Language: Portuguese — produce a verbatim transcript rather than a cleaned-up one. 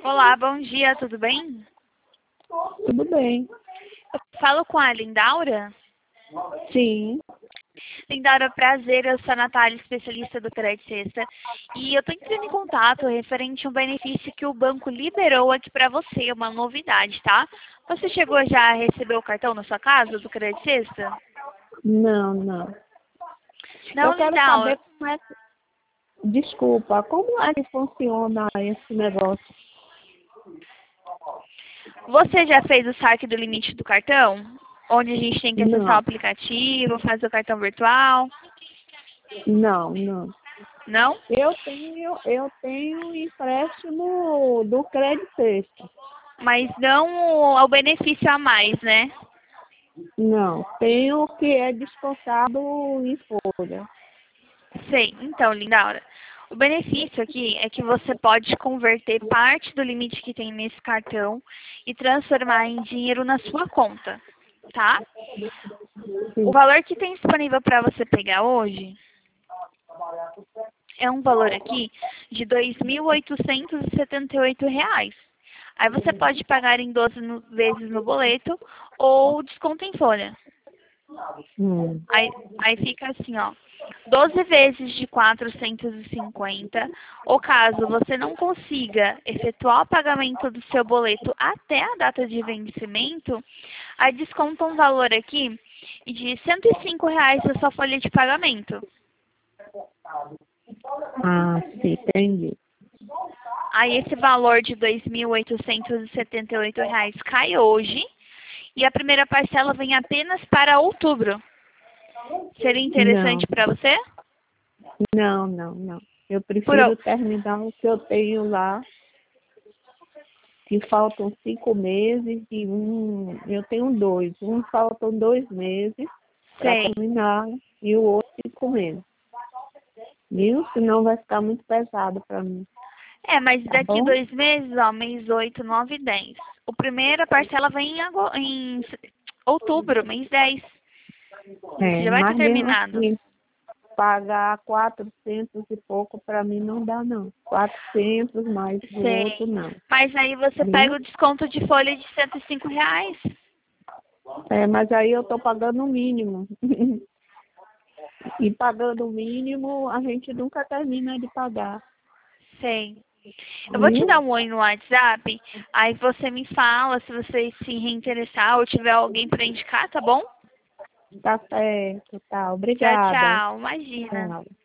Olá, bom dia, tudo bem? Tudo bem. Eu falo com a Lindaura? Sim. Lindaura, prazer, eu sou a Natália, especialista do Crédito Sexta. E eu estou entrando em contato referente a um benefício que o banco liberou aqui para você, uma novidade, tá? Você chegou já a receber o cartão na sua casa do Crédito Sexta? Não, não. Não, Eu quero Lindaura. saber como é que... Desculpa, como é que funciona esse negócio? Você já fez o saque do limite do cartão? Onde a gente tem que acessar o Não, aplicativo, fazer o cartão virtual? não, não. Não? Eu tenho, eu tenho empréstimo do Crédito Sexta. Mas não ao benefício a mais, né? Não, tenho que é descontado em folha. Sei. Então, Lindaura, o benefício aqui é que você pode converter parte do limite que tem nesse cartão e transformar em dinheiro na sua conta, tá? Sim. O valor que tem disponível para você pegar hoje é um valor aqui de dois mil oitocentos e setenta e oito reais. Aí você pode pagar em doze no- vezes no boleto ou desconto em folha. Hum. Aí, aí fica assim, ó, doze vezes de quatrocentos e cinquenta, ou caso você não consiga efetuar o pagamento do seu boleto até a data de vencimento, aí desconta um valor aqui de cento e cinco reais da sua folha de pagamento. Ah, sim, entendi. Aí esse valor de dois mil oitocentos e setenta e oito reais cai hoje e a primeira parcela vem apenas para outubro. Seria Não, interessante para você? não, não, não. Eu Por, prefiro terminar o que eu tenho lá, que faltam cinco meses e um, eu tenho dois. Um faltam dois meses para sei. terminar e o outro cinco meses. Viu? Senão vai ficar muito pesado para mim. É, mas Tá daqui bom? dois meses, ó, mês oito, nove e dez. O primeira parcela vem em, ago- em se- outubro, mês dez. Você É, já vai ter mas mesmo terminado. assim, pagar quatrocentos e pouco para mim não dá, não. Quatrocentos mais o outro, Sei. não. Mas aí você pega Viu? o desconto de folha de cento e cinco reais. É, mas aí eu tô pagando o mínimo. E pagando o mínimo, a gente nunca termina de pagar. Sei. Eu vou te Viu? dar um oi no WhatsApp, aí você me fala se você se reinteressar ou tiver alguém para indicar, tá bom? Tá certo, tá. Tchau, Obrigada. tchau. Imagina. Tchau.